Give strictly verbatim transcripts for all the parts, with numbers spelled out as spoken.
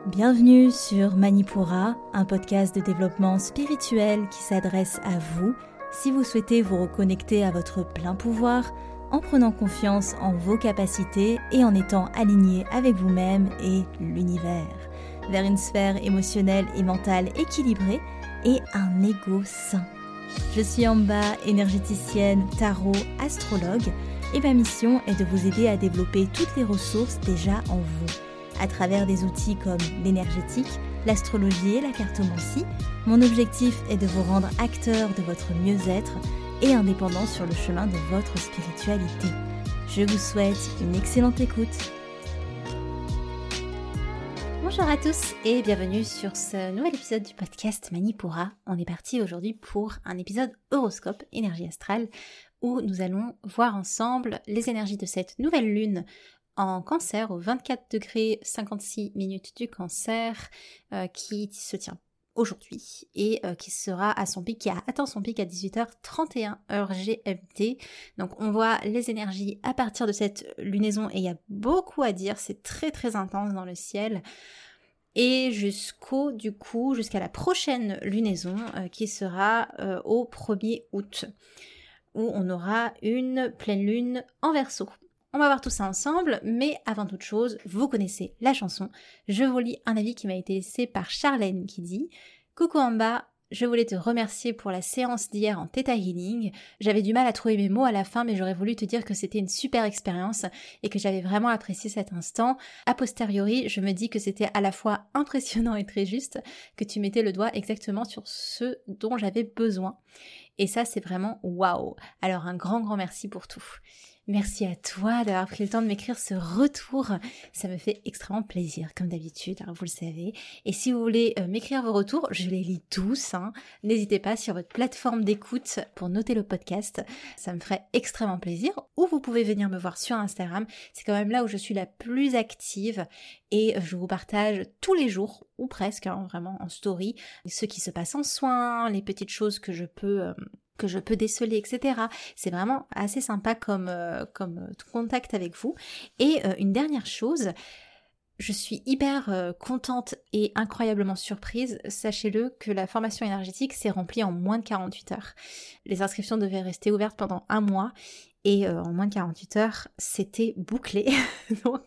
Bienvenue sur Manipura, un podcast de développement spirituel qui s'adresse à vous si vous souhaitez vous reconnecter à votre plein pouvoir en prenant confiance en vos capacités et en étant aligné avec vous-même et l'univers, vers une sphère émotionnelle et mentale équilibrée et un ego sain. Je suis Amba, énergéticienne, tarot, astrologue, et ma mission est de vous aider à développer toutes les ressources déjà en vous. À travers des outils comme l'énergétique, l'astrologie et la cartomancie, mon objectif est de vous rendre acteur de votre mieux-être et indépendant sur le chemin de votre spiritualité. Je vous souhaite une excellente écoute. Bonjour à tous et bienvenue sur ce nouvel épisode du podcast Manipura. On est parti aujourd'hui pour un épisode horoscope énergie astrale où nous allons voir ensemble les énergies de cette nouvelle lune en Cancer, au vingt-quatre degrés cinquante-six minutes du Cancer, euh, qui se tient aujourd'hui et euh, qui sera à son pic, qui a atteint son pic à dix-huit heures trente et un heure G M T. Donc on voit les énergies à partir de cette lunaison et il y a beaucoup à dire, c'est très très intense dans le ciel. Et jusqu'au, du coup, jusqu'à la prochaine lunaison euh, qui sera euh, au premier août, où on aura une pleine lune en Verseau. On va voir tout ça ensemble, mais avant toute chose, vous connaissez la chanson. Je vous lis un avis qui m'a été laissé par Charlène qui dit « Coucou Amba, je voulais te remercier pour la séance d'hier en Theta Healing. J'avais du mal à trouver mes mots à la fin, mais j'aurais voulu te dire que c'était une super expérience et que j'avais vraiment apprécié cet instant. A posteriori, je me dis que c'était à la fois impressionnant et très juste, que tu mettais le doigt exactement sur ce dont j'avais besoin. Et ça, c'est vraiment waouh. Alors un grand, grand merci pour tout. » Merci à toi d'avoir pris le temps de m'écrire ce retour, ça me fait extrêmement plaisir comme d'habitude, alors vous le savez. Et si vous voulez euh, m'écrire vos retours, je les lis tous, hein. N'hésitez pas sur votre plateforme d'écoute pour noter le podcast, ça me ferait extrêmement plaisir. Ou vous pouvez venir me voir sur Instagram, c'est quand même là où je suis la plus active et je vous partage tous les jours, ou presque, hein, vraiment en story, ce qui se passe en soins, les petites choses que je peux... Euh, que je peux déceler, et cetera. C'est vraiment assez sympa comme, euh, comme euh, contact avec vous. Et euh, une dernière chose, je suis hyper euh, contente et incroyablement surprise. Sachez-le que la formation énergétique s'est remplie en moins de quarante-huit heures. Les inscriptions devaient rester ouvertes pendant un mois et euh, en moins de quarante-huit heures, c'était bouclé. Donc,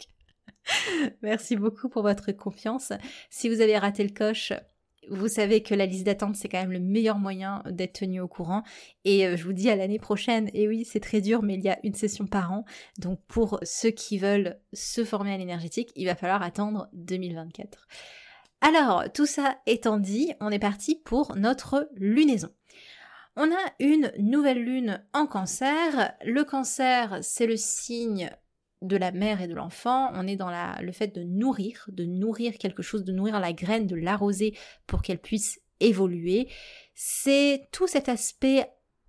merci beaucoup pour votre confiance. Si vous avez raté le coche, vous savez que la liste d'attente, c'est quand même le meilleur moyen d'être tenu au courant. Et euh, je vous dis à l'année prochaine, et oui, c'est très dur, mais il y a une session par an. Donc pour ceux qui veulent se former à l'énergétique, il va falloir attendre deux mille vingt-quatre. Alors, tout ça étant dit, on est parti pour notre lunaison. On a une nouvelle lune en Cancer. Le Cancer, c'est le signe de la mère et de l'enfant, on est dans la, le fait de nourrir, de nourrir quelque chose, de nourrir la graine, de l'arroser pour qu'elle puisse évoluer. C'est tout cet aspect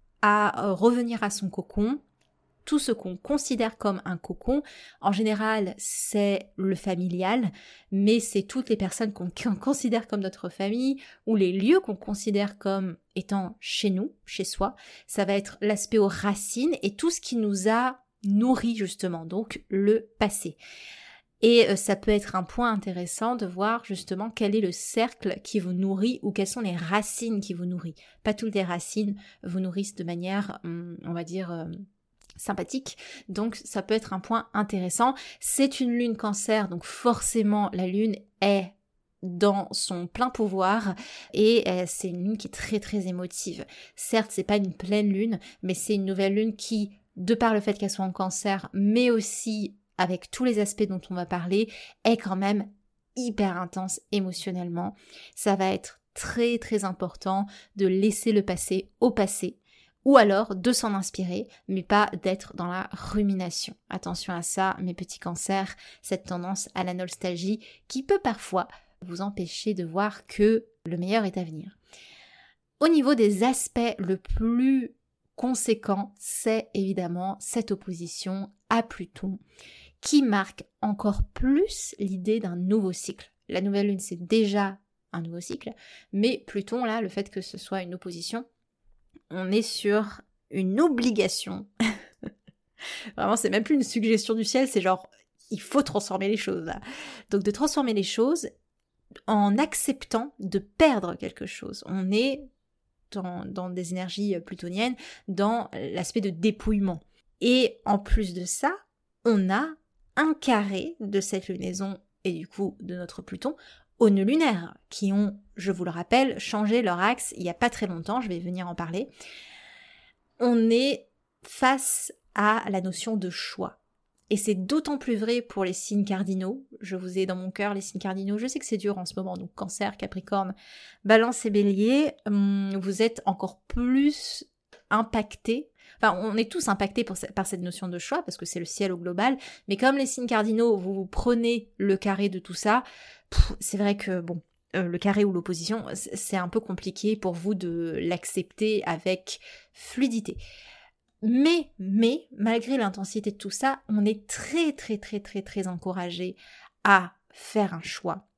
à revenir à son cocon, tout ce qu'on considère comme un cocon. En général, c'est le familial, mais c'est toutes les personnes qu'on, qu'on considère comme notre famille ou les lieux qu'on considère comme étant chez nous, chez soi. Ça va être l'aspect aux racines et tout ce qui nous a nourrit justement, donc le passé. Et euh, ça peut être un point intéressant de voir justement quel est le cercle qui vous nourrit ou quelles sont les racines qui vous nourrissent. Pas toutes les racines vous nourrissent de manière, on va dire, euh, sympathique. Donc ça peut être un point intéressant. C'est une lune Cancer, donc forcément la lune est dans son plein pouvoir et euh, c'est une lune qui est très très émotive. Certes, c'est pas une pleine lune, mais c'est une nouvelle lune qui, de par le fait qu'elle soit en Cancer, mais aussi avec tous les aspects dont on va parler, est quand même hyper intense émotionnellement. Ça va être très très important de laisser le passé au passé, ou alors de s'en inspirer, mais pas d'être dans la rumination. Attention à ça, mes petits Cancers, cette tendance à la nostalgie qui peut parfois vous empêcher de voir que le meilleur est à venir. Au niveau des aspects le plus conséquent, c'est évidemment cette opposition à Pluton qui marque encore plus l'idée d'un nouveau cycle. La nouvelle lune, c'est déjà un nouveau cycle, mais Pluton, là, le fait que ce soit une opposition, on est sur une obligation. Vraiment, c'est même plus une suggestion du ciel, c'est genre, il faut transformer les choses, là. Donc de transformer les choses en acceptant de perdre quelque chose. On est dans, dans des énergies plutoniennes, dans l'aspect de dépouillement. Et en plus de ça, on a un carré de cette lunaison et du coup de notre Pluton aux nœuds lunaires, qui ont, je vous le rappelle, changé leur axe il n'y a pas très longtemps, je vais venir en parler. On est face à la notion de choix. Et c'est d'autant plus vrai pour les signes cardinaux. Je vous ai dans mon cœur les signes cardinaux. Je sais que c'est dur en ce moment, donc Cancer, Capricorne, Balance et Bélier, hum, vous êtes encore plus impactés. Enfin, on est tous impactés pour, par cette notion de choix, parce que c'est le ciel au global. Mais comme les signes cardinaux, vous, vous prenez le carré de tout ça, pff, c'est vrai que, bon, euh, le carré ou l'opposition, c'est un peu compliqué pour vous de l'accepter avec fluidité. Mais, mais, malgré l'intensité de tout ça, on est très, très, très, très, très encouragé à faire un choix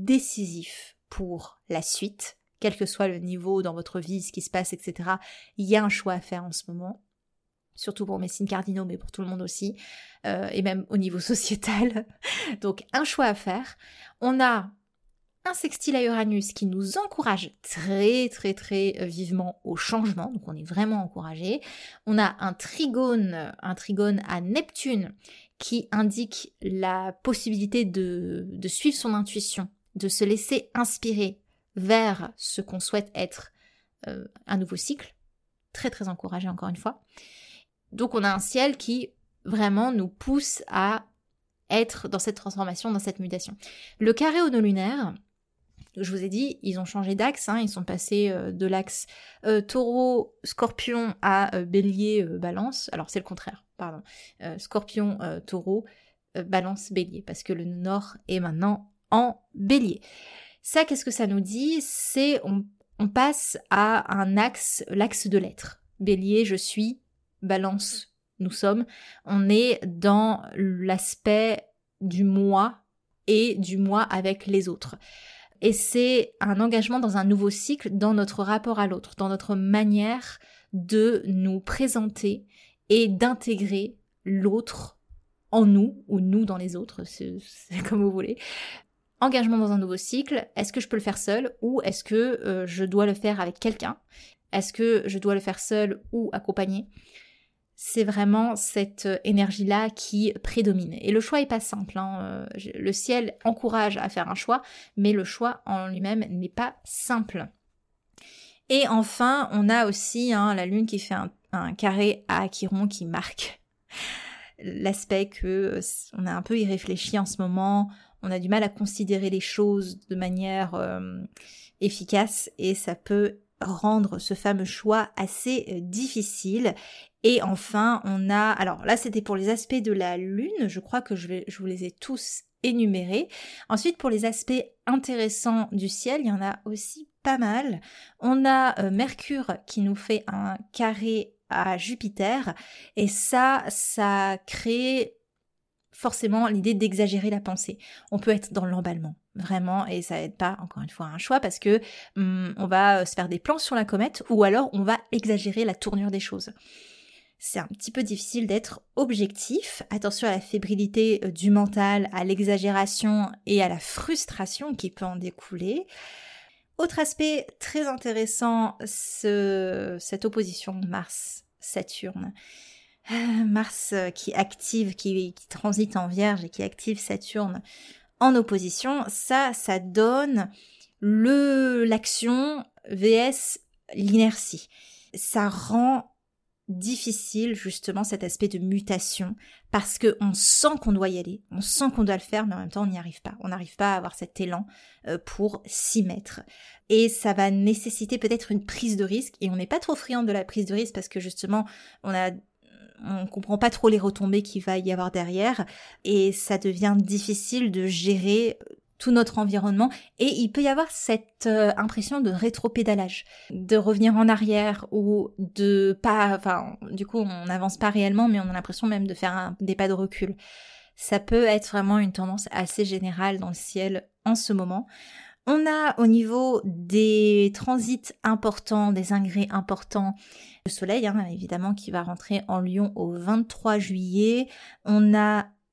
décisif pour la suite, quel que soit le niveau dans votre vie, ce qui se passe, et cetera. Il y a un choix à faire en ce moment, surtout pour mes signes cardinaux, mais pour tout le monde aussi, euh, et même au niveau sociétal. Donc, un choix à faire. On a un sextile à Uranus qui nous encourage très très très vivement au changement, donc on est vraiment encouragé. On a un trigone, un trigone à Neptune qui indique la possibilité de, de suivre son intuition, de se laisser inspirer vers ce qu'on souhaite être euh, un nouveau cycle. Très très encouragé encore une fois. Donc on a un ciel qui vraiment nous pousse à être dans cette transformation, dans cette mutation. Le carré au nœud lunaire, je vous ai dit, ils ont changé d'axe, hein, ils sont passés euh, de l'axe euh, taureau, scorpion à euh, bélier, euh, balance. Alors c'est le contraire, pardon. Euh, scorpion, euh, taureau, euh, balance, bélier, parce que le nord est maintenant en bélier. Ça, qu'est-ce que ça nous dit? C'est on, on passe à un axe, l'axe de l'être. Bélier, je suis, balance, nous sommes. On est dans l'aspect du moi et du moi avec les autres. Et c'est un engagement dans un nouveau cycle, dans notre rapport à l'autre, dans notre manière de nous présenter et d'intégrer l'autre en nous, ou nous dans les autres, c'est, c'est comme vous voulez. Engagement dans un nouveau cycle, est-ce que je peux le faire seul ou est-ce que euh, je dois le faire avec quelqu'un? Est-ce que je dois le faire seul ou accompagné? C'est vraiment cette énergie-là qui prédomine. Et le choix n'est pas simple, hein. Le ciel encourage à faire un choix, mais le choix en lui-même n'est pas simple. Et enfin, on a aussi hein, la Lune qui fait un, un carré à Chiron qui marque l'aspect que on a un peu irréfléchi en ce moment, on a du mal à considérer les choses de manière euh, efficace et ça peut rendre ce fameux choix assez euh, difficile. Et enfin, on a... Alors là, c'était pour les aspects de la Lune. Je crois que je, vais, je vous les ai tous énumérés. Ensuite, pour les aspects intéressants du ciel, il y en a aussi pas mal. On a euh, Mercure qui nous fait un carré à Jupiter. Et ça, ça crée forcément l'idée d'exagérer la pensée. On peut être dans l'emballement, vraiment, et ça aide pas, encore une fois, à un choix, parce que hum, on va se faire des plans sur la comète, ou alors on va exagérer la tournure des choses. C'est un petit peu difficile d'être objectif. Attention à la fébrilité du mental, à l'exagération et à la frustration qui peut en découler. Autre aspect très intéressant, ce, cette opposition Mars-Saturne. Mars qui active, qui, qui transite en Vierge et qui active Saturne en opposition, ça, ça donne le l'action vs l'inertie. Ça rend difficile justement cet aspect de mutation parce que on sent qu'on doit y aller, on sent qu'on doit le faire, mais en même temps on n'y arrive pas. On n'arrive pas à avoir cet élan euh, pour s'y mettre. Et ça va nécessiter peut-être une prise de risque. Et on n'est pas trop friand de la prise de risque parce que justement on a on comprend pas trop les retombées qu'il va y avoir derrière et ça devient difficile de gérer tout notre environnement et il peut y avoir cette euh, impression de rétropédalage, de revenir en arrière ou de pas, enfin du coup on n'avance pas réellement mais on a l'impression même de faire un, des pas de recul. Ça peut être vraiment une tendance assez générale dans le ciel en ce moment. On a au niveau des transits importants, des ingrès importants, le soleil hein, évidemment qui va rentrer en Lion au vingt-trois juillet. On a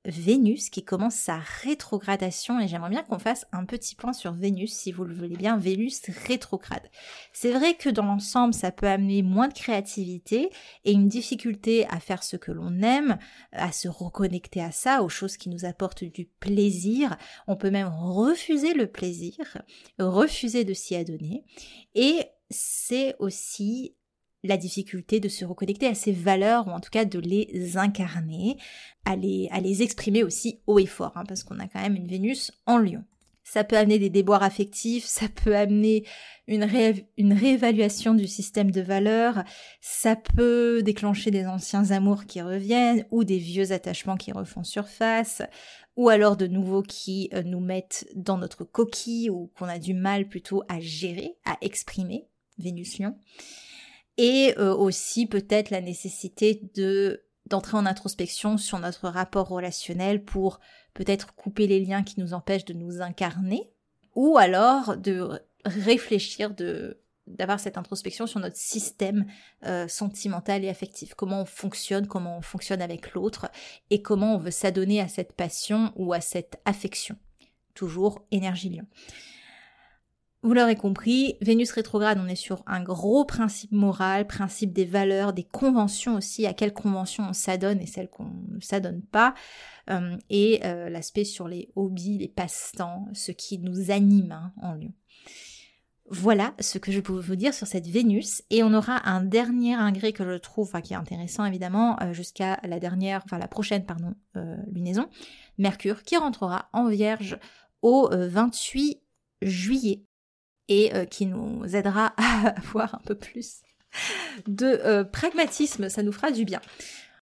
Vénus qui commence sa rétrogradation, et j'aimerais bien qu'on fasse un petit point sur Vénus, si vous le voulez bien. Vénus rétrograde. C'est vrai que dans l'ensemble, ça peut amener moins de créativité et une difficulté à faire ce que l'on aime, à se reconnecter à ça, aux choses qui nous apportent du plaisir. On peut même refuser le plaisir, refuser de s'y adonner, et c'est aussi la difficulté de se reconnecter à ses valeurs, ou en tout cas de les incarner, à les, à les exprimer aussi haut et fort, hein, parce qu'on a quand même une Vénus en Lion. Ça peut amener des déboires affectifs, ça peut amener une, ré, une réévaluation du système de valeurs, ça peut déclencher des anciens amours qui reviennent, ou des vieux attachements qui refont surface, ou alors de nouveaux qui euh, nous mettent dans notre coquille, ou qu'on a du mal plutôt à gérer, à exprimer, Vénus Lion. Et euh, aussi peut-être la nécessité de d'entrer en introspection sur notre rapport relationnel pour peut-être couper les liens qui nous empêchent de nous incarner, ou alors de réfléchir, de d'avoir cette introspection sur notre système euh, sentimental et affectif. Comment on fonctionne, comment on fonctionne avec l'autre, et comment on veut s'adonner à cette passion ou à cette affection. Toujours énergie Lion. Vous l'aurez compris, Vénus rétrograde, on est sur un gros principe moral, principe des valeurs, des conventions aussi, à quelles conventions on s'adonne et celles qu'on ne s'adonne pas, euh, et euh, l'aspect sur les hobbies, les passe-temps, ce qui nous anime hein, en Lion. Voilà ce que je peux vous dire sur cette Vénus, et on aura un dernier ingré que je trouve, enfin qui est intéressant évidemment, euh, jusqu'à la dernière, enfin la prochaine pardon, euh, lunaison, Mercure, qui rentrera en Vierge au euh, vingt-huit juillet. Et euh, qui nous aidera à avoir un peu plus de euh, pragmatisme, ça nous fera du bien.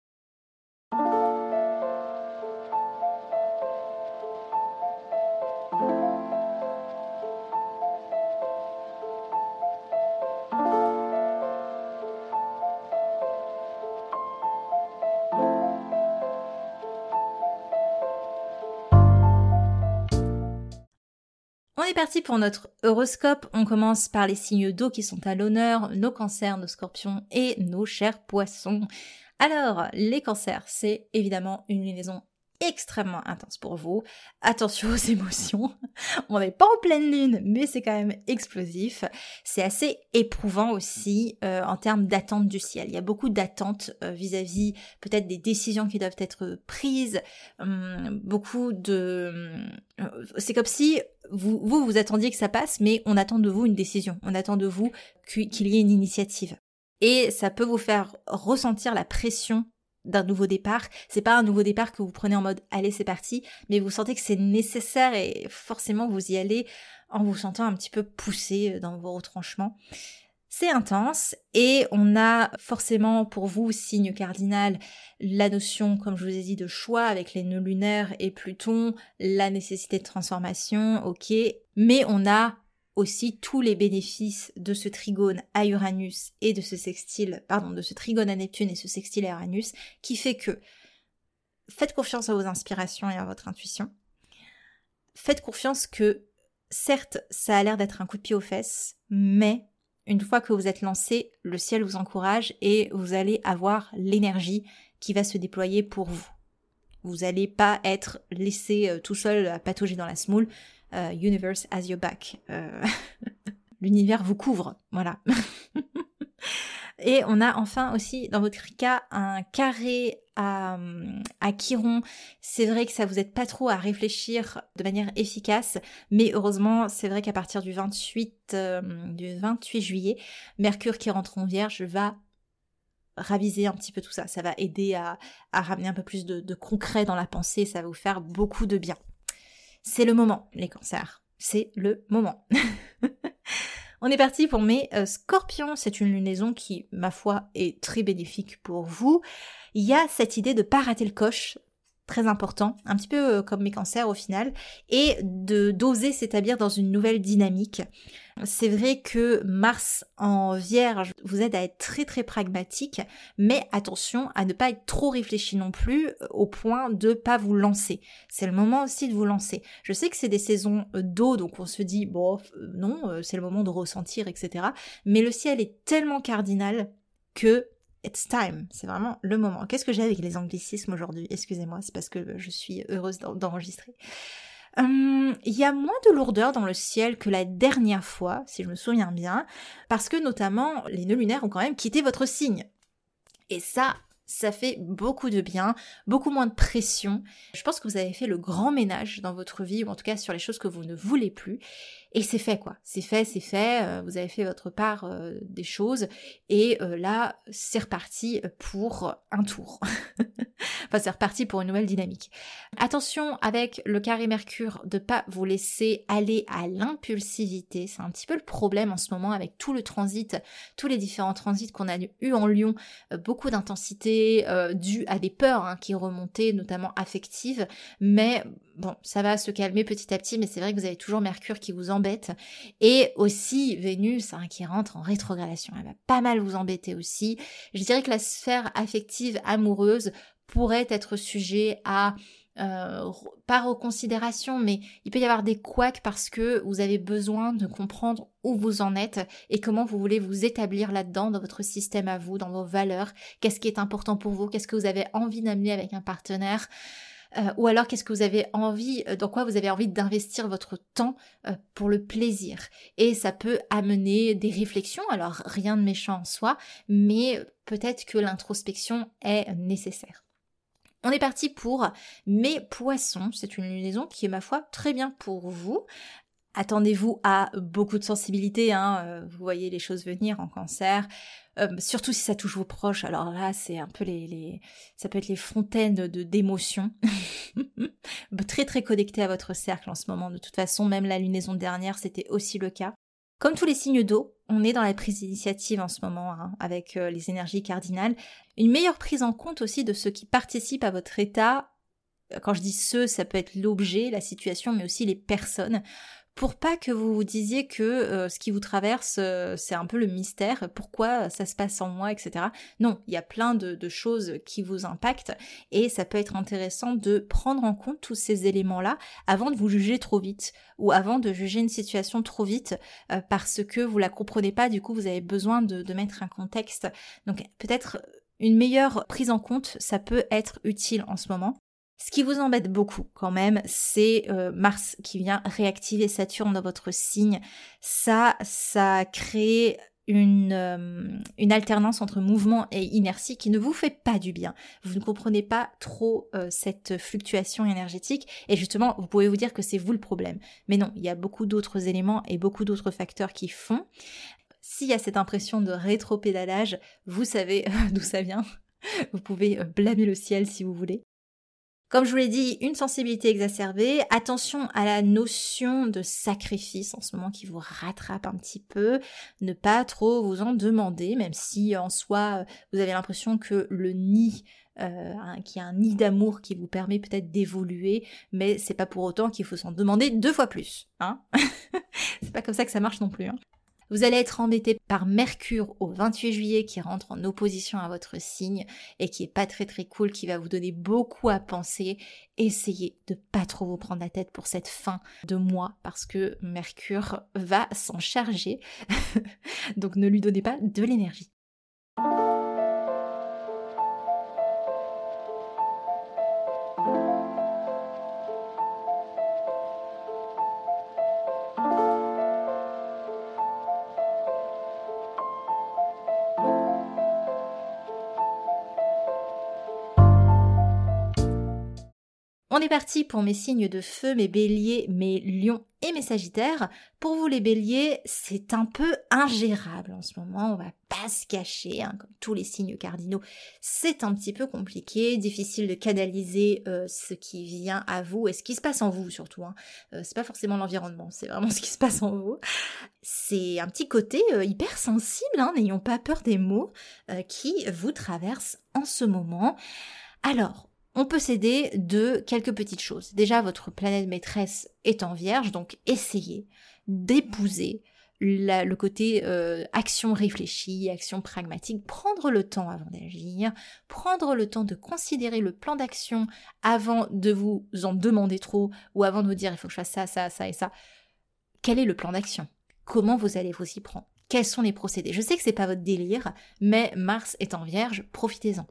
On est parti pour notre horoscope. On commence par les signes d'eau qui sont à l'honneur, nos cancers, nos scorpions et nos chers poissons. Alors, les cancers, c'est évidemment une lunaison extrêmement intense pour vous. Attention aux émotions. On n'est pas en pleine lune, mais c'est quand même explosif. C'est assez éprouvant aussi euh, en termes d'attente du ciel. Il y a beaucoup d'attentes euh, vis-à-vis peut-être des décisions qui doivent être prises. Hum, beaucoup de... Euh, c'est comme si vous, vous vous attendiez que ça passe, mais on attend de vous une décision. On attend de vous qu'il y ait une initiative. Et ça peut vous faire ressentir la pression d'un nouveau départ. C'est pas un nouveau départ que vous prenez en mode allez c'est parti, mais vous sentez que c'est nécessaire et forcément vous y allez en vous sentant un petit peu poussé dans vos retranchements. C'est intense et on a forcément pour vous, signe cardinal, la notion, comme je vous ai dit, de choix avec les nœuds lunaires et Pluton, la nécessité de transformation, ok, mais on a aussi tous les bénéfices de ce trigone à Uranus et de ce sextile, pardon, de ce trigone à Neptune et ce sextile à Uranus, qui fait que faites confiance à vos inspirations et à votre intuition. Faites confiance que, certes, ça a l'air d'être un coup de pied aux fesses, mais une fois que vous êtes lancé, le ciel vous encourage et vous allez avoir l'énergie qui va se déployer pour vous. Vous n'allez pas être laissé euh, tout seul à patauger dans la semoule. Uh, universe has your back. Euh... L'univers vous couvre, voilà. Et on a enfin aussi, dans votre cas, un carré à, à Chiron. C'est vrai que ça vous aide pas trop à réfléchir de manière efficace, mais heureusement, c'est vrai qu'à partir du vingt-huit, euh, du vingt-huit juillet, Mercure qui rentre en Vierge va raviser un petit peu tout ça. Ça va aider à, à ramener un peu plus de, de concret dans la pensée, ça va vous faire beaucoup de bien. C'est le moment, les cancers. C'est le moment. On est parti pour mes euh, scorpions. C'est une lunaison qui, ma foi, est très bénéfique pour vous. Il y a cette idée de pas rater le coche, très important, un petit peu euh, comme mes cancers au final, et de d'oser s'établir dans une nouvelle dynamique. C'est vrai que Mars en Vierge vous aide à être très très pragmatique, mais attention à ne pas être trop réfléchi non plus au point de pas vous lancer. C'est le moment aussi de vous lancer. Je sais que c'est des saisons d'eau, donc on se dit bon non, c'est le moment de ressentir, et cetera. Mais le ciel est tellement cardinal que it's time, c'est vraiment le moment. Qu'est-ce que j'ai avec les anglicismes aujourd'hui ? Excusez-moi, c'est parce que je suis heureuse d'enregistrer. Il hum, y a moins de lourdeur dans le ciel que la dernière fois, si je me souviens bien, parce que notamment les nœuds lunaires ont quand même quitté votre signe. Et ça, ça fait beaucoup de bien, beaucoup moins de pression. Je pense que vous avez fait le grand ménage dans votre vie, ou en tout cas sur les choses que vous ne voulez plus. Et c'est fait quoi, c'est fait, c'est fait, euh, vous avez fait votre part euh, des choses, et euh, là, c'est reparti pour un tour. Enfin, c'est reparti pour une nouvelle dynamique. Attention avec le carré Mercure de pas vous laisser aller à l'impulsivité, c'est un petit peu le problème en ce moment avec tout le transit, tous les différents transits qu'on a eu en Lion, euh, beaucoup d'intensité euh, due à des peurs hein, qui remontaient, notamment affectives, mais bon, ça va se calmer petit à petit, mais c'est vrai que vous avez toujours Mercure qui vous embête, et aussi Vénus hein, qui rentre en rétrogradation, elle va pas mal vous embêter aussi. Je dirais que la sphère affective amoureuse pourrait être sujet à, euh, pas reconsidération, mais il peut y avoir des couacs parce que vous avez besoin de comprendre où vous en êtes et comment vous voulez vous établir là-dedans, dans votre système à vous, dans vos valeurs, qu'est-ce qui est important pour vous, qu'est-ce que vous avez envie d'amener avec un partenaire, euh, ou alors qu'est-ce que vous avez envie, dans quoi vous avez envie d'investir votre temps euh, pour le plaisir. Et ça peut amener des réflexions, alors rien de méchant en soi, mais peut-être que l'introspection est nécessaire. On est parti pour mes poissons, c'est une lunaison qui est ma foi très bien pour vous. Attendez-vous à beaucoup de sensibilité, hein. Vous voyez les choses venir en Cancer, euh, surtout si ça touche vos proches, alors là c'est un peu les, les ça peut être les fontaines de d'émotions, très très connecté à votre cercle en ce moment de toute façon, même la lunaison dernière c'était aussi le cas. Comme tous les signes d'eau, on est dans la prise d'initiative en ce moment, hein, avec euh, les énergies cardinales. Une meilleure prise en compte aussi de ceux qui participent à votre état. Quand je dis ceux, ça peut être l'objet, la situation, mais aussi les personnes. Pour pas que vous vous disiez que euh, ce qui vous traverse, euh, c'est un peu le mystère, pourquoi ça se passe en moi, et cetera. Non, il y a plein de, de choses qui vous impactent et ça peut être intéressant de prendre en compte tous ces éléments-là avant de vous juger trop vite ou avant de juger une situation trop vite euh, parce que vous la comprenez pas, du coup vous avez besoin de, de mettre un contexte. Donc peut-être une meilleure prise en compte, ça peut être utile en ce moment. Ce qui vous embête beaucoup quand même, c'est euh, Mars qui vient réactiver Saturne dans votre signe. Ça, ça crée une, euh, une alternance entre mouvement et inertie qui ne vous fait pas du bien. Vous ne comprenez pas trop euh, cette fluctuation énergétique et justement, vous pouvez vous dire que c'est vous le problème. Mais non, il y a beaucoup d'autres éléments et beaucoup d'autres facteurs qui font. S'il y a cette impression de rétropédalage, vous savez d'où ça vient. Vous pouvez blâmer le ciel si vous voulez. Comme je vous l'ai dit, une sensibilité exacerbée, attention à la notion de sacrifice en ce moment qui vous rattrape un petit peu, ne pas trop vous en demander, même si en soi vous avez l'impression que le nid, euh, qu'il y a un nid d'amour qui vous permet peut-être d'évoluer, mais c'est pas pour autant qu'il faut s'en demander deux fois plus, hein. C'est pas comme ça que ça marche non plus, hein. Vous allez être embêté par Mercure au vingt-huit juillet qui rentre en opposition à votre signe et qui est pas très très cool, qui va vous donner beaucoup à penser. Essayez de pas trop vous prendre la tête pour cette fin de mois parce que Mercure va s'en charger. Donc ne lui donnez pas de l'énergie. On est parti pour mes signes de feu, mes béliers, mes lions et mes sagittaires. Pour vous les béliers, c'est un peu ingérable en ce moment, on va pas se cacher, hein, comme tous les signes cardinaux. C'est un petit peu compliqué, difficile de canaliser euh, ce qui vient à vous et ce qui se passe en vous surtout. Hein. Euh, c'est pas forcément l'environnement, c'est vraiment ce qui se passe en vous. C'est un petit côté euh, hyper sensible, hein, n'ayons pas peur des mots, euh, qui vous traversent en ce moment. Alors, on peut s'aider de quelques petites choses. Déjà, votre planète maîtresse est en Vierge, donc essayez d'épouser la, le côté euh, action réfléchie, action pragmatique, prendre le temps avant d'agir, prendre le temps de considérer le plan d'action avant de vous en demander trop ou avant de vous dire il faut que je fasse ça, ça, ça et ça. Quel est le plan d'action ? Comment vous allez vous y prendre ? quels sont les procédés. Je sais que c'est pas votre délire, mais Mars est en Vierge, profitez-en.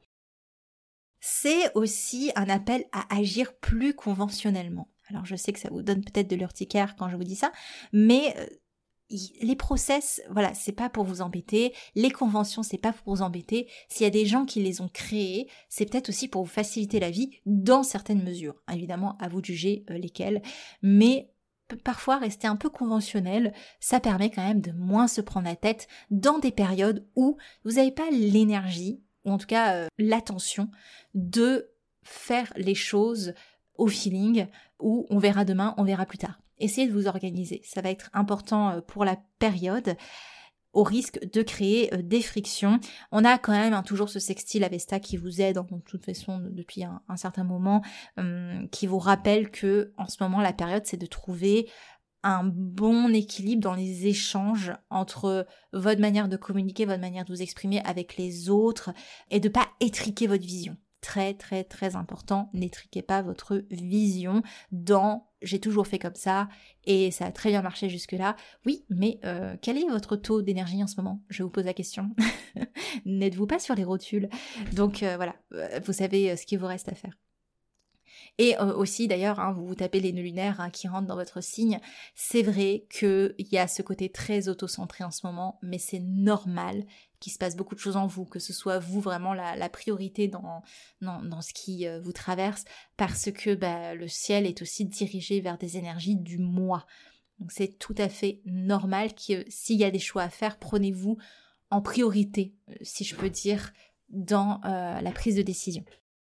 C'est aussi un appel à agir plus conventionnellement. Alors je sais que ça vous donne peut-être de l'urticaire quand je vous dis ça, mais euh, les process, voilà, c'est pas pour vous embêter, les conventions, c'est pas pour vous embêter. S'il y a des gens qui les ont créées, c'est peut-être aussi pour vous faciliter la vie dans certaines mesures. Évidemment, à vous de juger euh, lesquelles, mais parfois rester un peu conventionnel, ça permet quand même de moins se prendre la tête dans des périodes où vous n'avez pas l'énergie, ou en tout cas euh, l'attention, de faire les choses au feeling, où on verra demain, on verra plus tard. Essayez de vous organiser, ça va être important pour la période, au risque de créer des frictions. On a quand même hein, toujours ce sextile Avesta qui vous aide, hein, de toute façon depuis un, un certain moment, hum, qui vous rappelle que en ce moment la période c'est de trouver un bon équilibre dans les échanges entre votre manière de communiquer, votre manière de vous exprimer avec les autres et de pas étriquer votre vision. Très très très important, n'étriquez pas votre vision dans « j'ai toujours fait comme ça et ça a très bien marché jusque-là ». Oui, mais euh, quel est votre taux d'énergie en ce moment ? Je vous pose la question. N'êtes-vous pas sur les rotules ? Donc euh, voilà, vous savez ce qu'il vous reste à faire. Et euh, aussi d'ailleurs, hein, vous vous tapez les nœuds lunaires hein, qui rentrent dans votre signe, c'est vrai qu'il y a ce côté très auto-centré en ce moment, mais c'est normal qu'il se passe beaucoup de choses en vous, que ce soit vous vraiment la, la priorité dans, dans, dans ce qui euh, vous traverse, parce que bah, le ciel est aussi dirigé vers des énergies du moi. Donc c'est tout à fait normal que s'il y a des choix à faire, prenez-vous en priorité, si je peux dire, dans euh, la prise de décision.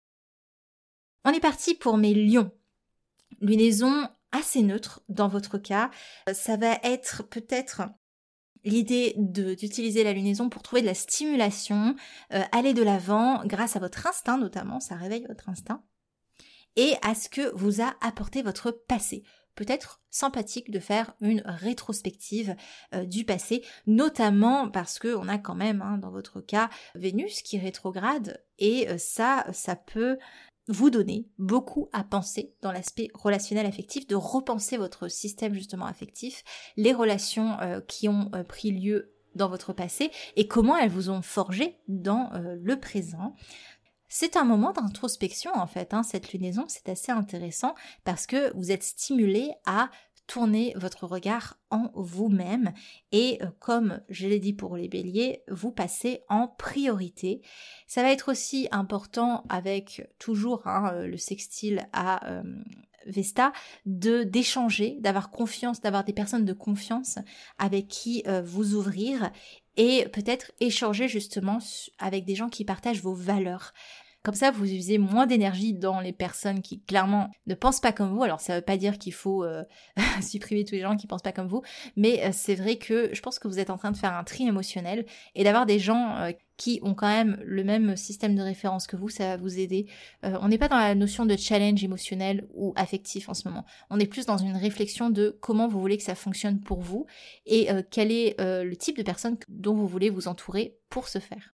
On est parti pour mes lions. Lunaison assez neutre dans votre cas. Ça va être peut-être l'idée de, d'utiliser la lunaison pour trouver de la stimulation, euh, aller de l'avant grâce à votre instinct notamment, ça réveille votre instinct, et à ce que vous a apporté votre passé. Peut-être sympathique de faire une rétrospective euh, du passé, notamment parce que on a quand même, hein, dans votre cas, Vénus qui rétrograde, et euh, ça, ça peut vous donner beaucoup à penser dans l'aspect relationnel affectif, de repenser votre système justement affectif, les relations euh, qui ont euh, pris lieu dans votre passé et comment elles vous ont forgé dans euh, le présent. C'est un moment d'introspection en fait, hein, cette lunaison, c'est assez intéressant parce que vous êtes stimulé à tourner votre regard en vous-même et euh, comme je l'ai dit pour les béliers, vous passez en priorité. Ça va être aussi important avec toujours hein, le sextile à euh, Vesta, de d'échanger, d'avoir confiance, d'avoir des personnes de confiance avec qui euh, vous ouvrir et peut-être échanger justement avec des gens qui partagent vos valeurs. Comme ça, vous usez moins d'énergie dans les personnes qui, clairement, ne pensent pas comme vous. Alors, ça ne veut pas dire qu'il faut euh, supprimer tous les gens qui ne pensent pas comme vous, mais euh, c'est vrai que je pense que vous êtes en train de faire un tri émotionnel et d'avoir des gens euh, qui ont quand même le même système de référence que vous, ça va vous aider. Euh, on n'est pas dans la notion de challenge émotionnel ou affectif en ce moment. On est plus dans une réflexion de comment vous voulez que ça fonctionne pour vous et euh, quel est euh, le type de personne dont vous voulez vous entourer pour ce faire.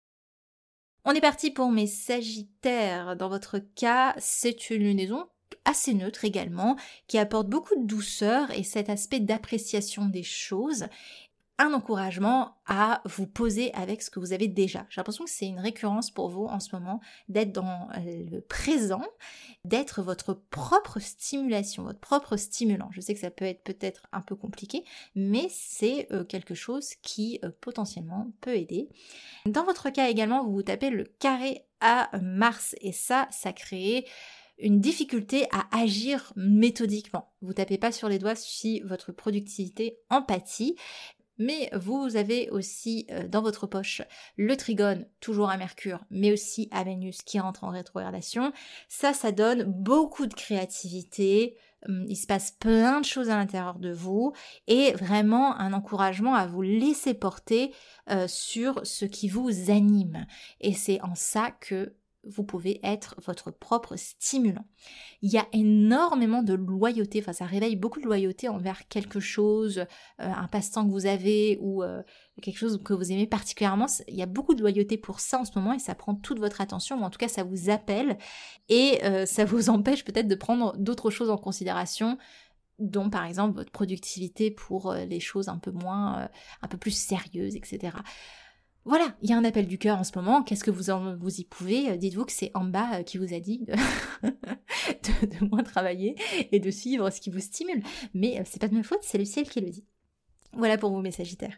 On est parti pour mes sagittaires. Dans votre cas, c'est une lunaison assez neutre également, qui apporte beaucoup de douceur et cet aspect d'appréciation des choses. Un encouragement à vous poser avec ce que vous avez déjà. J'ai l'impression que c'est une récurrence pour vous en ce moment, d'être dans le présent, d'être votre propre stimulation, votre propre stimulant. Je sais que ça peut être peut-être un peu compliqué, mais c'est euh, quelque chose qui euh, potentiellement peut aider. Dans votre cas également, vous vous tapez le carré à Mars et ça, ça crée une difficulté à agir méthodiquement. Vous tapez pas sur les doigts si votre productivité en pâtit. Mais vous avez aussi euh, dans votre poche le trigone, toujours à Mercure, mais aussi à Vénus qui rentre en rétrogradation. Ça, ça donne beaucoup de créativité, il se passe plein de choses à l'intérieur de vous et vraiment un encouragement à vous laisser porter euh, sur ce qui vous anime. Et c'est en ça que vous pouvez être votre propre stimulant. Il y a énormément de loyauté, enfin ça réveille beaucoup de loyauté envers quelque chose, euh, un passe-temps que vous avez ou euh, quelque chose que vous aimez particulièrement. Il y a beaucoup de loyauté pour ça en ce moment et ça prend toute votre attention, ou en tout cas ça vous appelle et euh, ça vous empêche peut-être de prendre d'autres choses en considération, dont par exemple votre productivité pour les choses un peu moins, euh, un peu plus sérieuses, et cetera. Voilà, il y a un appel du cœur en ce moment, qu'est-ce que vous, en, vous y pouvez ? Dites-vous que c'est Amba qui vous a dit de, de, de moins travailler et de suivre ce qui vous stimule. Mais c'est pas de ma faute, c'est le ciel qui le dit. Voilà pour vous mes Sagittaires.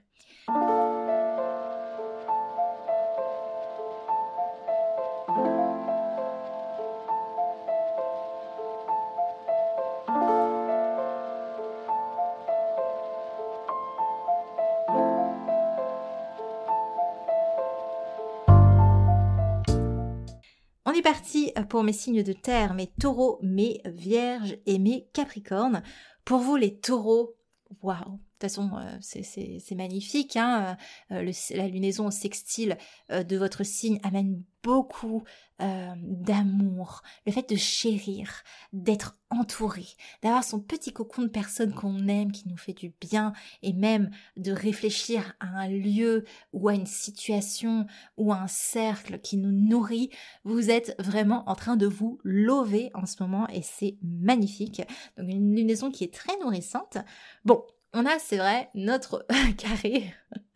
On est parti pour mes signes de terre, mes taureaux, mes vierges et mes capricornes. Pour vous les taureaux, waouh, de toute façon euh, c'est, c'est, c'est magnifique, hein euh, le, la lunaison au sextile euh, de votre signe amène beaucoup euh, d'amour, le fait de chérir, d'être entouré, d'avoir son petit cocon de personnes qu'on aime, qui nous fait du bien, et même de réfléchir à un lieu ou à une situation ou à un cercle qui nous nourrit. Vous êtes vraiment en train de vous lover en ce moment et c'est magnifique. Donc une lunaison qui est très nourrissante. Bon, on a, c'est vrai, notre carré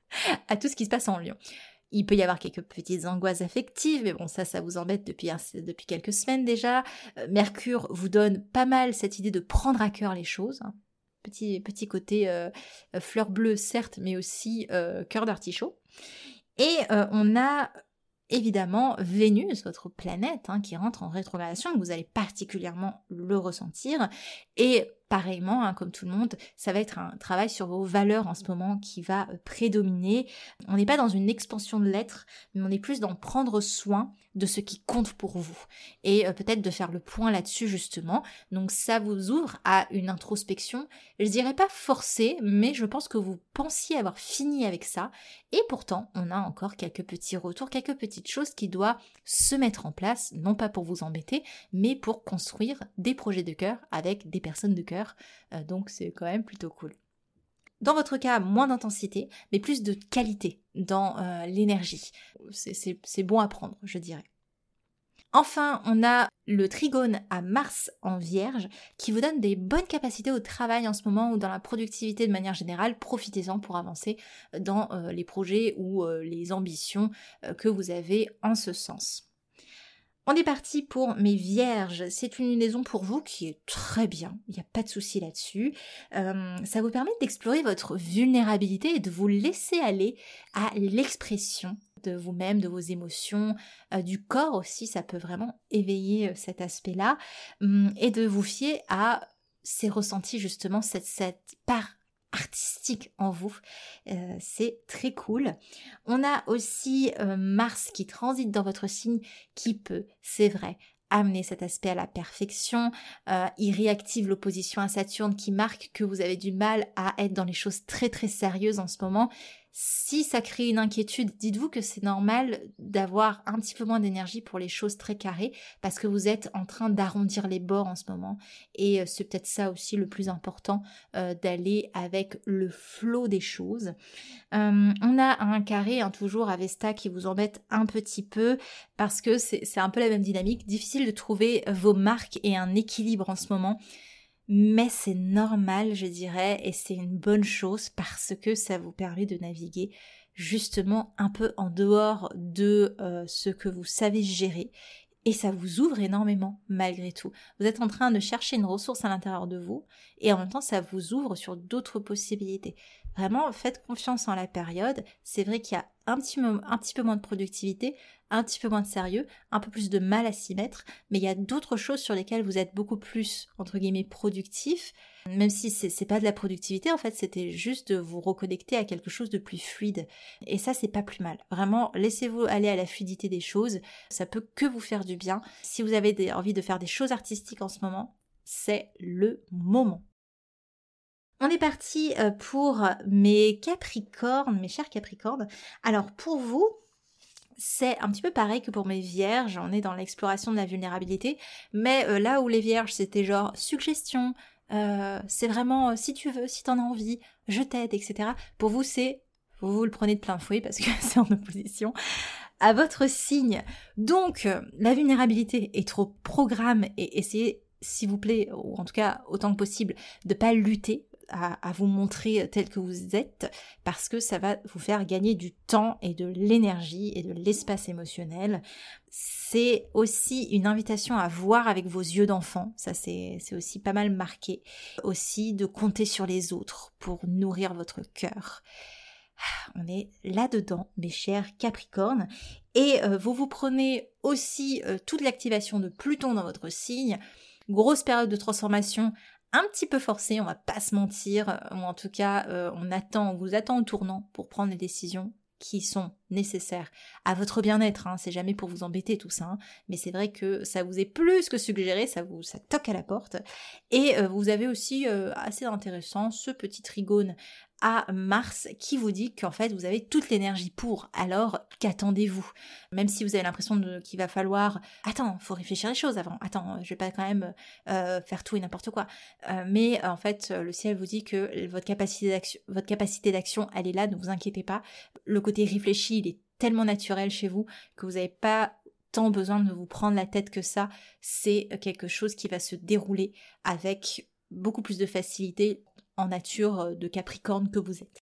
à tout ce qui se passe en Lion. Il peut y avoir quelques petites angoisses affectives, mais bon, ça, ça vous embête depuis, un, depuis quelques semaines déjà. Euh, Mercure vous donne pas mal cette idée de prendre à cœur les choses. Hein. Petit, petit côté euh, fleur bleue, certes, mais aussi euh, cœur d'artichaut. Et euh, on a évidemment Vénus, votre planète, hein, qui rentre en rétrogradation, vous allez particulièrement le ressentir. Et pareillement, hein, comme tout le monde, ça va être un travail sur vos valeurs en ce moment qui va prédominer. On n'est pas dans une expansion de l'être, mais on est plus dans prendre soin de ce qui compte pour vous. Et euh, peut-être de faire le point là-dessus justement. Donc ça vous ouvre à une introspection, je dirais pas forcée, mais je pense que vous pensiez avoir fini avec ça. Et pourtant, on a encore quelques petits retours, quelques petites choses qui doivent se mettre en place, non pas pour vous embêter, mais pour construire des projets de cœur avec des personnes de cœur. Euh, donc c'est quand même plutôt cool. Dans votre cas, moins d'intensité, mais plus de qualité dans euh, l'énergie. C'est, c'est, c'est bon à prendre, je dirais. Enfin, on a le trigone à Mars en Vierge qui vous donne des bonnes capacités au travail en ce moment ou dans la productivité de manière générale. Profitez-en pour avancer dans euh, les projets ou euh, les ambitions euh, que vous avez en ce sens. On est parti pour mes vierges, c'est une lunaison pour vous qui est très bien, il n'y a pas de souci là-dessus. Euh, ça vous permet d'explorer votre vulnérabilité et de vous laisser aller à l'expression de vous-même, de vos émotions, euh, du corps aussi, ça peut vraiment éveiller euh, cet aspect-là, hum, et de vous fier à ces ressentis justement, cette, cette part artistique en vous, euh, c'est très cool. On a aussi euh, Mars qui transite dans votre signe qui peut, c'est vrai, amener cet aspect à la perfection. Euh, il réactive l'opposition à Saturne qui marque que vous avez du mal à être dans les choses très très sérieuses en ce moment. Si ça crée une inquiétude, dites-vous que c'est normal d'avoir un petit peu moins d'énergie pour les choses très carrées parce que vous êtes en train d'arrondir les bords en ce moment et c'est peut-être ça aussi le plus important, euh, d'aller avec le flot des choses. Euh, on a un carré, hein, toujours à Vesta qui vous embête un petit peu parce que c'est, c'est un peu la même dynamique, difficile de trouver vos marques et un équilibre en ce moment. Mais c'est normal, je dirais, et c'est une bonne chose parce que ça vous permet de naviguer justement un peu en dehors de euh, ce que vous savez gérer. Et ça vous ouvre énormément, malgré tout. Vous êtes en train de chercher une ressource à l'intérieur de vous, et en même temps, ça vous ouvre sur d'autres possibilités. Vraiment, faites confiance en la période. C'est vrai qu'il y a un petit, un petit peu moins de productivité, un petit peu moins de sérieux, un peu plus de mal à s'y mettre, mais il y a d'autres choses sur lesquelles vous êtes beaucoup plus, entre guillemets, productif, même si c'est, c'est pas de la productivité, en fait, c'était juste de vous reconnecter à quelque chose de plus fluide. Et ça, c'est pas plus mal. Vraiment, laissez-vous aller à la fluidité des choses, ça peut que vous faire du bien. Si vous avez des, envie de faire des choses artistiques en ce moment, c'est le moment. On est parti pour mes Capricornes, mes chers Capricornes. Alors pour vous, c'est un petit peu pareil que pour mes Vierges, on est dans l'exploration de la vulnérabilité, mais euh, là où les Vierges c'était genre suggestion, euh, c'est vraiment euh, si tu veux, si t'en as envie, je t'aide, et cetera. Pour vous c'est, vous, vous le prenez de plein fouet parce que c'est en opposition à votre signe. Donc euh, la vulnérabilité est trop programme et essayez s'il vous plaît, ou en tout cas autant que possible, de ne pas lutter à, à vous montrer tel que vous êtes, parce que ça va vous faire gagner du temps et de l'énergie et de l'espace émotionnel. C'est aussi une invitation à voir avec vos yeux d'enfant, ça c'est, c'est aussi pas mal marqué. Aussi de compter sur les autres pour nourrir votre cœur. On est là-dedans, mes chers Capricornes, et euh, vous vous prenez aussi euh, toute l'activation de Pluton dans votre signe, grosse période de transformation, un petit peu forcée, on va pas se mentir, ou en tout cas euh, on attend, on vous attend au tournant pour prendre les décisions qui sont nécessaires à votre bien-être, hein. C'est jamais pour vous embêter tout ça, hein. Mais c'est vrai que ça vous est plus que suggéré, ça vous ça toque à la porte, et euh, vous avez aussi euh, assez intéressant ce petit trigone à Mars qui vous dit qu'en fait vous avez toute l'énergie pour, alors qu'attendez-vous? Même si vous avez l'impression de, qu'il va falloir, attends, faut réfléchir les choses avant, attends, je vais pas quand même euh, faire tout et n'importe quoi, euh, mais en fait le ciel vous dit que votre capacité d'action, votre capacité d'action elle est là, ne vous inquiétez pas, le côté réfléchi il est tellement naturel chez vous que vous n'avez pas tant besoin de vous prendre la tête que ça, c'est quelque chose qui va se dérouler avec beaucoup plus de facilité en nature de Capricorne que vous êtes.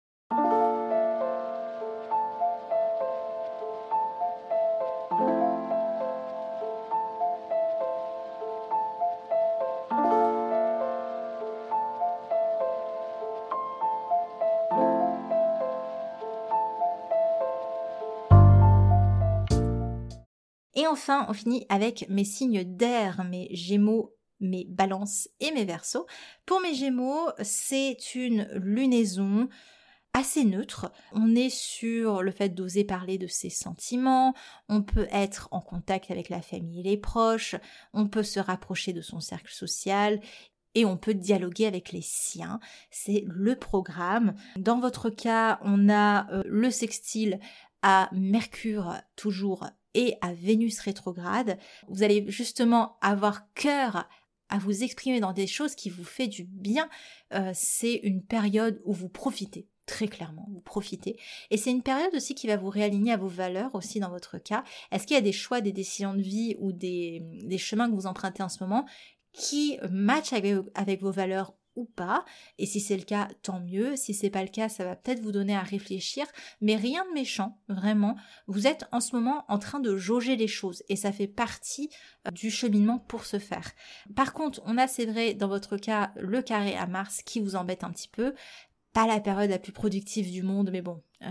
Et enfin, on finit avec mes signes d'air, mes Gémeaux, mes Balances et mes Verseaux. Pour mes Gémeaux, c'est une lunaison assez neutre. On est sur le fait d'oser parler de ses sentiments, on peut être en contact avec la famille et les proches, on peut se rapprocher de son cercle social et on peut dialoguer avec les siens. C'est le programme. Dans votre cas, on a euh, le sextile à Mercure toujours et à Vénus rétrograde. Vous allez justement avoir cœur à vous exprimer dans des choses qui vous fait du bien. Euh, c'est une période où vous profitez, très clairement, vous profitez. Et c'est une période aussi qui va vous réaligner à vos valeurs aussi dans votre cas. Est-ce qu'il y a des choix, des décisions de vie ou des, des chemins que vous empruntez en ce moment qui matchent avec, avec vos valeurs ou pas, et si c'est le cas, tant mieux. Si c'est pas le cas, ça va peut-être vous donner à réfléchir, mais rien de méchant, vraiment. Vous êtes en ce moment en train de jauger les choses, et ça fait partie du cheminement pour ce faire. Par contre, on a, c'est vrai, dans votre cas, le carré à Mars qui vous embête un petit peu, pas la période la plus productive du monde, mais bon... Euh...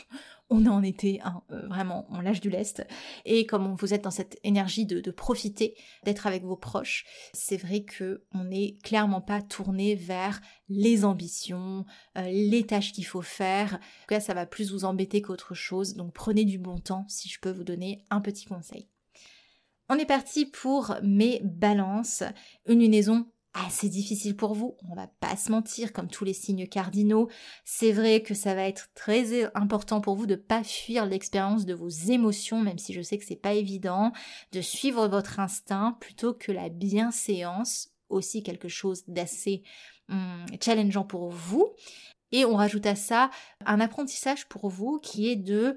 on est en été, hein, euh, vraiment, on lâche du lest. Et comme vous êtes dans cette énergie de, de profiter, d'être avec vos proches, c'est vrai qu'on n'est clairement pas tourné vers les ambitions, euh, les tâches qu'il faut faire. En tout cas, ça va plus vous embêter qu'autre chose. Donc prenez du bon temps, si je peux vous donner un petit conseil. On est parti pour mes balances. Une lunaison assez difficile pour vous, on va pas se mentir, comme tous les signes cardinaux. C'est vrai que ça va être très important pour vous de pas fuir l'expérience de vos émotions, même si je sais que c'est pas évident, de suivre votre instinct plutôt que la bienséance, aussi quelque chose d'assez hum, challengeant pour vous. Et on rajoute à ça un apprentissage pour vous qui est de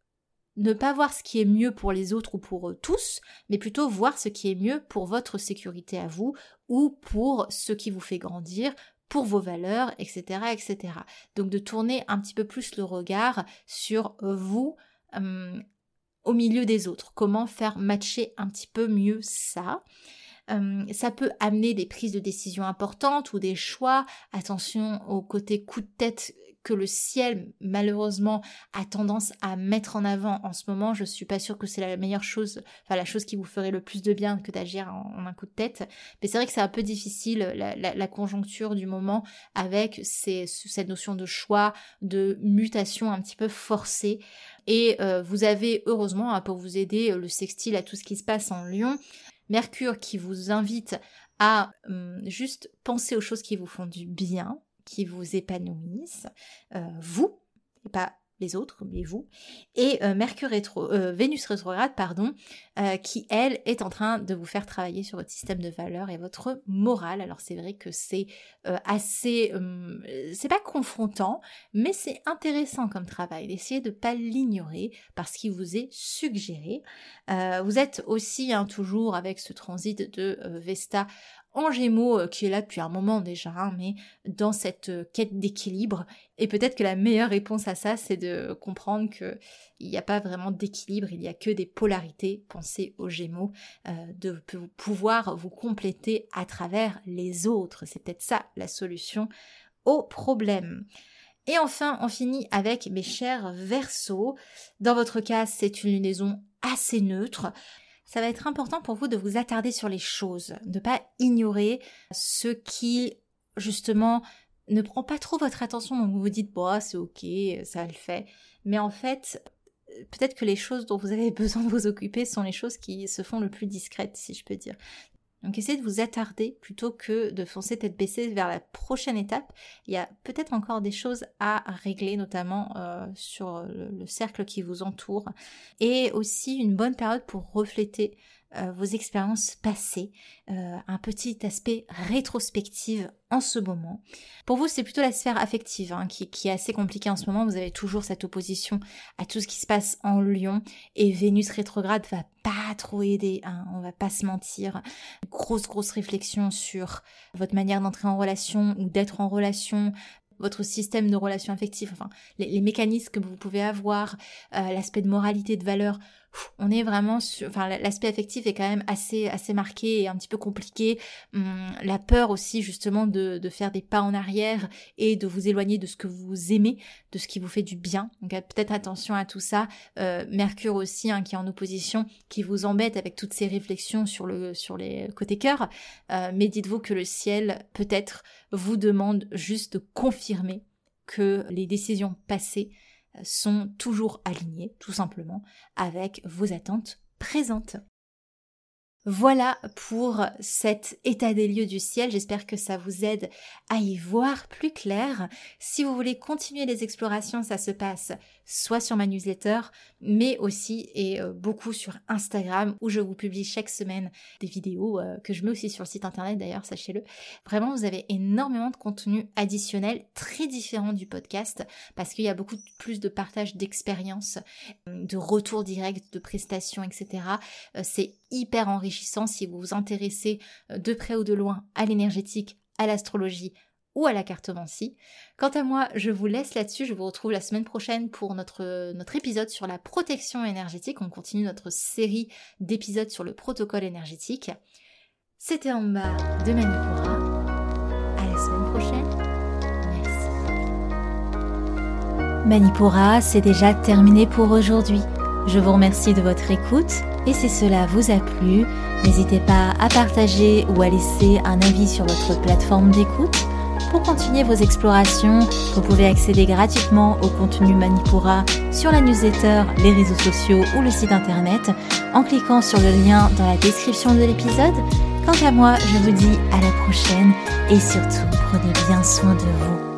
ne pas voir ce qui est mieux pour les autres ou pour eux tous, mais plutôt voir ce qui est mieux pour votre sécurité à vous ou pour ce qui vous fait grandir, pour vos valeurs, et cetera, et cetera. Donc de tourner un petit peu plus le regard sur vous euh, au milieu des autres. Comment faire matcher un petit peu mieux ça ? Euh, ça peut amener des prises de décision importantes ou des choix. Attention au côté coup de tête que le ciel, malheureusement, a tendance à mettre en avant en ce moment. Je suis pas sûre que c'est la meilleure chose, enfin la chose qui vous ferait le plus de bien que d'agir en, en un coup de tête. Mais c'est vrai que c'est un peu difficile, la, la, la conjoncture du moment, avec ces, cette notion de choix, de mutation un petit peu forcée. Et euh, vous avez, heureusement, hein, pour vous aider, le sextile à tout ce qui se passe en Lion, Mercure qui vous invite à hum, juste penser aux choses qui vous font du bien, qui vous épanouissent, euh, vous, et pas les autres, mais vous, et euh, Mercure rétro, euh, Vénus rétrograde, pardon, euh, qui elle est en train de vous faire travailler sur votre système de valeurs et votre morale. Alors c'est vrai que c'est euh, assez, euh, c'est pas confrontant, mais c'est intéressant comme travail, d'essayer de pas l'ignorer parce qu'il vous est suggéré. Euh, vous êtes aussi hein, toujours avec ce transit de euh, Vesta en Gémeaux, euh, qui est là depuis un moment déjà, hein, mais dans cette euh, quête d'équilibre. Et peut-être que la meilleure réponse à ça, c'est de comprendre qu'il n'y a pas vraiment d'équilibre, il n'y a que des polarités. Pensez aux Gémeaux, euh, de pouvoir vous compléter à travers les autres. C'est peut-être ça la solution au problème. Et enfin, on finit avec mes chers Verseaux. Dans votre cas, c'est une lunaison assez neutre. Ça va être important pour vous de vous attarder sur les choses, de ne pas ignorer ce qui, justement, ne prend pas trop votre attention. Donc vous vous dites, bon, c'est ok, ça le fait. Mais en fait, peut-être que les choses dont vous avez besoin de vous occuper sont les choses qui se font le plus discrètes, si je peux dire. Donc essayez de vous attarder plutôt que de foncer tête baissée vers la prochaine étape. Il y a peut-être encore des choses à régler, notamment euh, sur le, le cercle qui vous entoure. Et aussi une bonne période pour refléter euh, vos expériences passées. Euh, un petit aspect rétrospective en ce moment. Pour vous, c'est plutôt la sphère affective hein, qui, qui est assez compliquée en ce moment. Vous avez toujours cette opposition à tout ce qui se passe en Lion. Et Vénus rétrograde va pas trop aider, hein, on va pas se mentir. Grosse, grosse réflexion sur votre manière d'entrer en relation ou d'être en relation, votre système de relations affectives, enfin, les, les mécanismes que vous pouvez avoir, euh, l'aspect de moralité, de valeur. On est vraiment sur, enfin, l'aspect affectif est quand même assez, assez marqué et un petit peu compliqué. Hum, la peur aussi, justement, de, de faire des pas en arrière et de vous éloigner de ce que vous aimez, de ce qui vous fait du bien. Donc, peut-être attention à tout ça. Euh, Mercure aussi, hein, qui est en opposition, qui vous embête avec toutes ces réflexions sur le, sur les côtés cœur. Euh, mais dites-vous que le ciel, peut-être, vous demande juste de confirmer que les décisions passées sont toujours alignées, tout simplement, avec vos attentes présentes. Voilà pour cet état des lieux du ciel, j'espère que ça vous aide à y voir plus clair. Si vous voulez continuer les explorations, ça se passe soit sur ma newsletter, mais aussi et euh, beaucoup sur Instagram où je vous publie chaque semaine des vidéos euh, que je mets aussi sur le site internet d'ailleurs, sachez-le. Vraiment, vous avez énormément de contenu additionnel, très différent du podcast, parce qu'il y a beaucoup plus de partage d'expériences, de retours directs, de prestations, et cetera. Euh, c'est hyper enrichissant si vous vous intéressez de près ou de loin à l'énergétique, à l'astrologie ou à la cartomancie. Quant à moi, je vous laisse là-dessus. Je vous retrouve la semaine prochaine pour notre, notre épisode sur la protection énergétique. On continue notre série d'épisodes sur le protocole énergétique. C'était en bas de Manipura. À la semaine prochaine. Merci. Manipura, c'est déjà terminé pour aujourd'hui. Je vous remercie de votre écoute et si cela vous a plu, n'hésitez pas à partager ou à laisser un avis sur votre plateforme d'écoute. Pour continuer vos explorations, vous pouvez accéder gratuitement au contenu Manipura sur la newsletter, les réseaux sociaux ou le site internet en cliquant sur le lien dans la description de l'épisode. Quant à moi, je vous dis à la prochaine et surtout, prenez bien soin de vous.